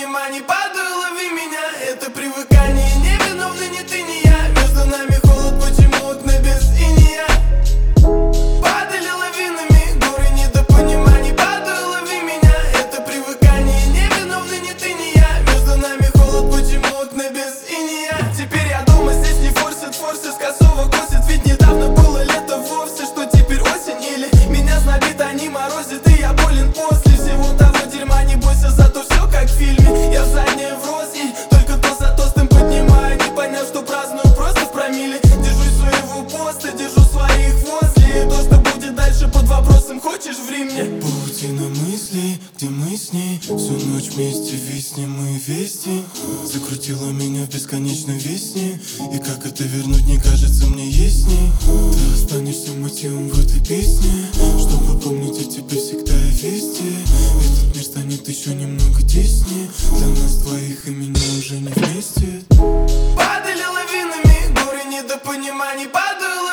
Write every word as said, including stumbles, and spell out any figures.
недопониманий. Падаю, лови меня, это привыкание. Не виновны ни ты, ни я. Между нами холод, почему окна без инея? Падали лавинами, горы недопониманий. Падаю, лови меня, это привыкание. Не виновны ни ты, ни я. Между нами холод, почему окна без инея? Теперь я дома, здесь не форсит, форсит, с косого косит. Ведь недавно было лето вовсе, что теперь осень. Или меня знобит, а не морозит, и я болен после всего того дерьма. Не бойся, зато все как в фильме. Я в заднее врос, и только то за тостом поднимаю, не поняв, что праздную просто в промилле. Держусь своего поста, держу своих возле. И то, что будет дальше, под вопросом, хочешь в Риме? Паутина мыслей, где мы с ней всю ночь вместе, весне мы вести. Закрутила меня в бесконечной весне, и как это вернуть, не кажется мне ясней. Ты останешься мотивом в этой песне, чтобы помнить о тебе всегда и вести. Этот мир станет еще немного теснее для нас двоих, и меня уже не вместе. Падали лавинами, горы недопониманий. Падаю